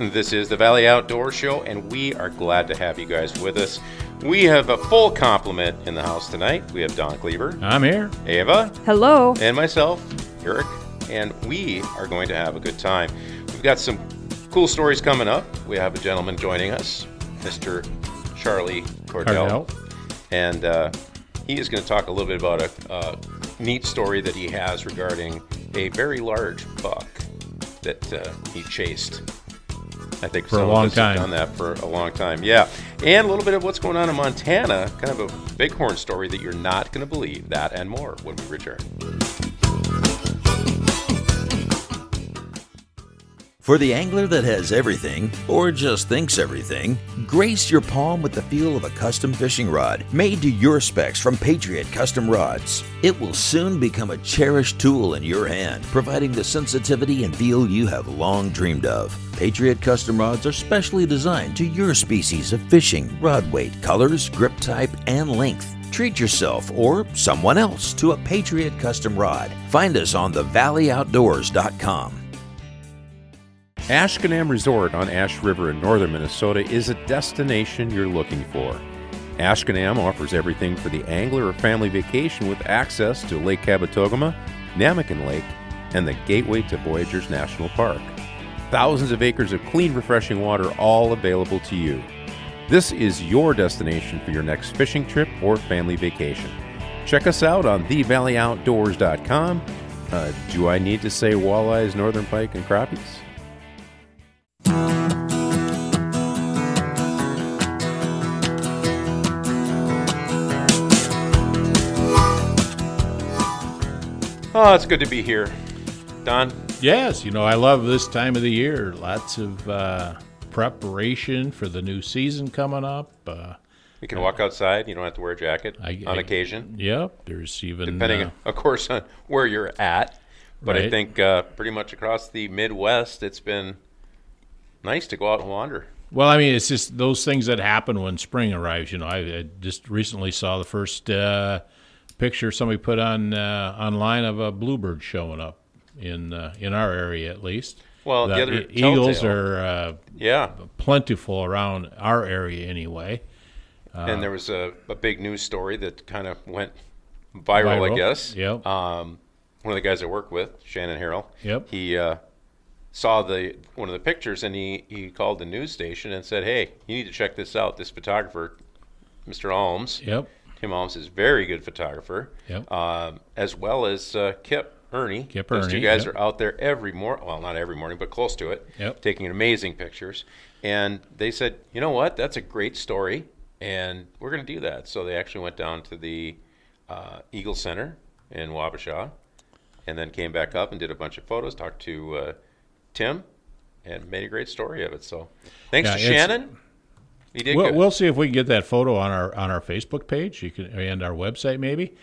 This is the Valley Outdoor Show, and we are glad to have you guys with us. We have a full complement in the house tonight. We have Don Cleaver. I'm here. Ava. Hello. And myself, Eric. And we are going to have a good time. We've got some cool stories coming up. We have a gentleman joining us, Mr. Charlie Cordell. And he is going to talk a little bit about a neat story that he has regarding a very large buck that he chased. I think for a long time. Done that for a long time, yeah. And a little bit of what's going on in Montana, kind of a bighorn story that you're not going to believe. That and more when we return. For the angler that has everything, or just thinks everything, grace your palm with the feel of a custom fishing rod made to your specs from Patriot Custom Rods. It will soon become a cherished tool in your hand, providing the sensitivity and feel you have long dreamed of. Patriot Custom Rods are specially designed to your species of fishing, rod weight, colors, grip type, and length. Treat yourself or someone else to a Patriot Custom Rod. Find us on thevalley.outdoors.com. Ashkenam Resort on Ash River in northern Minnesota is a destination you're looking for. Ashkenam offers everything for the angler or family vacation with access to Lake Kabetogama, Namakan Lake, and the gateway to Voyageurs National Park. Thousands of acres of clean, refreshing water all available to you. This is your destination for your next fishing trip or family vacation. Check us out on thevalley.outdoors.com. Do I need to say walleyes, northern pike, and crappies? Oh, it's good to be here. Don? Yes, I love this time of the year. Lots of preparation for the new season coming up. You can walk outside. You don't have to wear a jacket on occasion. Yep. There's even... Depending, of course, on where you're at. But right. I think pretty much across the Midwest, it's been nice to go out and wander. Well, I mean, it's just those things that happen when spring arrives. I just recently saw the first picture somebody put on online of a bluebird showing up in our area, at least. Well, the other eagles are plentiful around our area anyway. And there was a big news story that kind of went viral, I guess. Yep. One of the guys I work with, Shannon Harrell. Yep. He saw one of the pictures, and he called the news station and said, "Hey, you need to check this out. This photographer, Mr. Alms." Yep. Tim Alms is a very good photographer. Yep. As well as Kip Ernie. Those two guys are out there every morning. Well, not every morning, but close to it. Yep. Taking amazing pictures. And they said, you know what? That's a great story, and we're going to do that. So they actually went down to the Eagle Center in Wabasha, and then came back up and did a bunch of photos, talked to Tim, and made a great story of it. So thanks to Shannon. He did good. We'll see if we can get that photo on our Facebook page. You can, and our website maybe.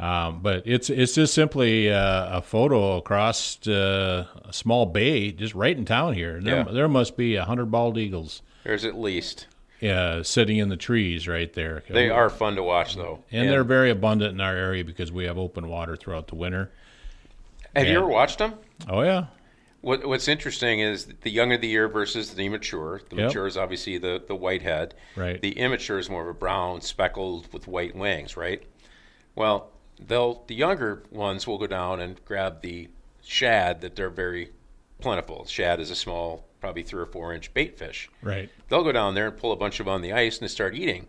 But it's just simply a photo across a small bay, just right in town here. There must be 100 bald eagles. There's at least. Yeah, sitting in the trees right there. They are fun to watch, though. And they're very abundant in our area because we have open water throughout the winter. Have you ever watched them? Oh, yeah. What's interesting is the young of the year versus the immature. The mature is obviously the white head. Right. The immature is more of a brown, speckled with white wings, right? Well, the younger ones will go down and grab the shad that they're very plentiful. Shad is a small, probably 3 or 4 inch bait fish. Right. They'll go down there and pull a bunch of them on the ice and start eating.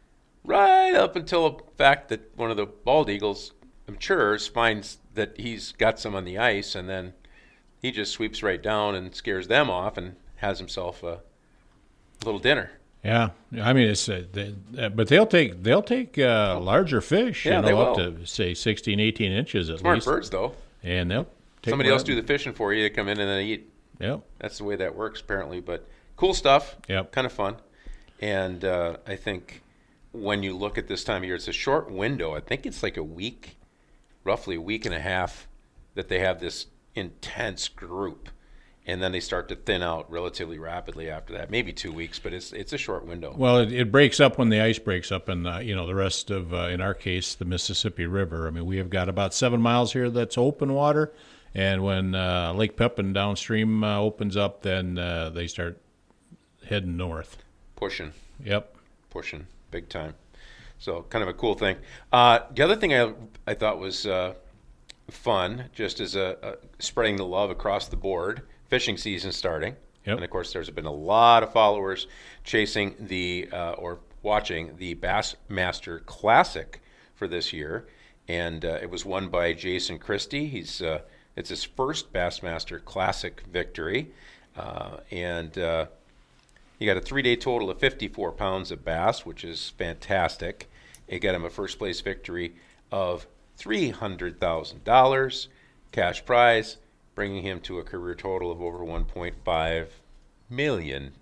Right up until the fact that one of the bald eagles matures, finds that he's got some on the ice, and then he just sweeps right down and scares them off and has himself a little dinner. Yeah, I mean but they'll take larger fish, they up will. to say 16, 18 inches at Smart least. Smart birds, though. And they'll take somebody else do the fishing for you. They come in and then eat. Yep. That's the way that works apparently. But cool stuff. Yep. Kind of fun. And I think when you look at this time of year, it's a short window. I think it's like a week, roughly a week and a half, that they have this intense group, and then they start to thin out relatively rapidly after that. Maybe 2 weeks, but it's a short window. Well, it breaks up when the ice breaks up, and the rest of, in our case, the Mississippi River. I mean, we have got about 7 miles here that's open water, and when Lake Pepin downstream opens up, then they start heading north. Pushing big time. So kind of a cool thing. The other thing I thought was fun, just as a spreading the love across the board, fishing season starting. Yep. And of course, there's been a lot of followers chasing or watching the Bassmaster Classic for this year, and it was won by Jason Christie. It's his first Bassmaster Classic victory, and he got a 3-day total of 54 pounds of bass, which is fantastic. It got him a first place victory of $300,000 cash prize, bringing him to a career total of over $1.5 million.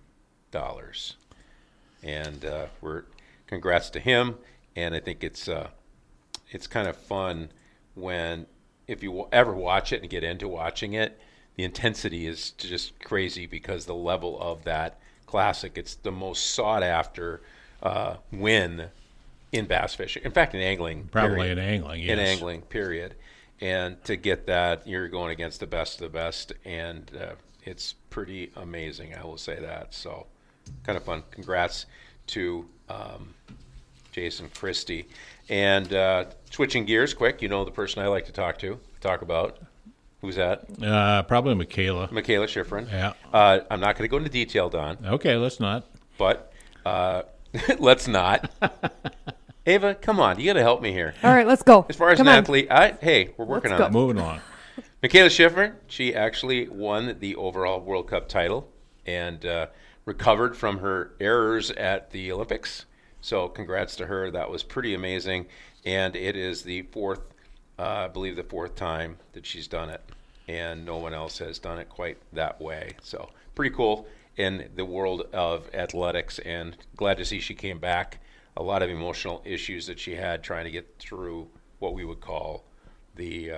And congrats to him. And I think it's kind of fun when, if you ever watch it and get into watching it, the intensity is just crazy because the level of that classic, it's the most sought after win in bass fishing. In fact, in angling. Probably period. in angling, yes. In angling, period. And to get that, you're going against the best of the best, and it's pretty amazing, I will say that. So kind of fun. Congrats to Jason Christie. And switching gears quick, the person I like to talk about. Who's that? Probably Michaela. Michaela Schifrin. Yeah. I'm not going to go into detail, Don. Okay, let's not. But let's not. Ava, come on. You got to help me here. All right, let's go. As far as an athlete, hey, we're working on it. Moving along. Michaela Schifrin, she actually won the overall World Cup title and recovered from her errors at the Olympics. So congrats to her. That was pretty amazing. And it is the fourth time that she's done it. And no one else has done it quite that way. So pretty cool in the world of athletics, and glad to see she came back. A lot of emotional issues that she had trying to get through what we would call the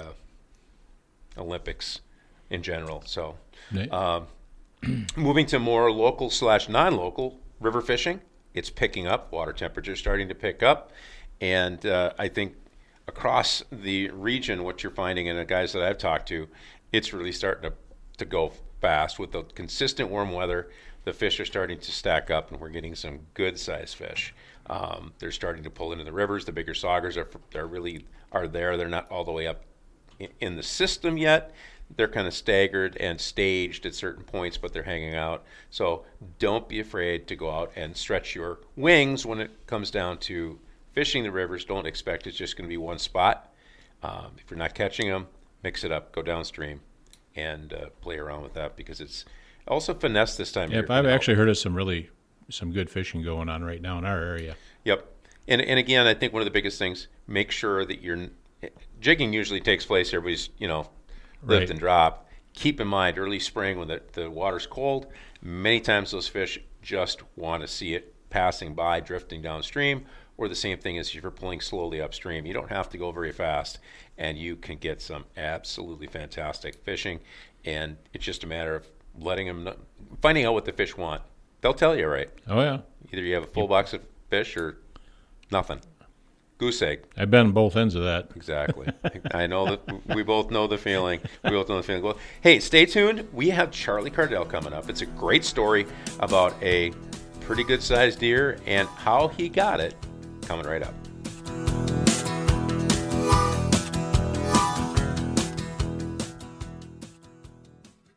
Olympics in general. So moving to more local/non-local river fishing, it's picking up. Water temperatures starting to pick up. And I think across the region, what you're finding, and the guys that I've talked to, it's really starting to go fast. With the consistent warm weather, the fish are starting to stack up, and we're getting some good-sized fish. They're starting to pull into the rivers. The bigger saugers are there. They're not all the way up in the system yet. They're kind of staggered and staged at certain points, but they're hanging out. So don't be afraid to go out and stretch your wings when it comes down to fishing the rivers. Don't expect it's just going to be one spot. If you're not catching them, mix it up, go downstream, and play around with that, because it's also finesse this time. Yep, I've actually heard of some good fishing going on right now in our area. Yep. And again, I think one of the biggest things, make sure that jigging usually takes place, everybody's, lift and drop. Keep in mind, early spring when the water's cold, many times those fish just want to see it passing by, drifting downstream, or the same thing as if you're pulling slowly upstream. You don't have to go very fast, and you can get some absolutely fantastic fishing. And it's just a matter of letting them know, finding out what the fish want. They'll tell you, right? Oh, yeah. Either you have a full box of fish or nothing. Goose egg. I've been on both ends of that. Exactly. I know that we both know the feeling. Well, hey, stay tuned. We have Charlie Cardell coming up. It's a great story about a pretty good-sized deer and how he got it, coming right up.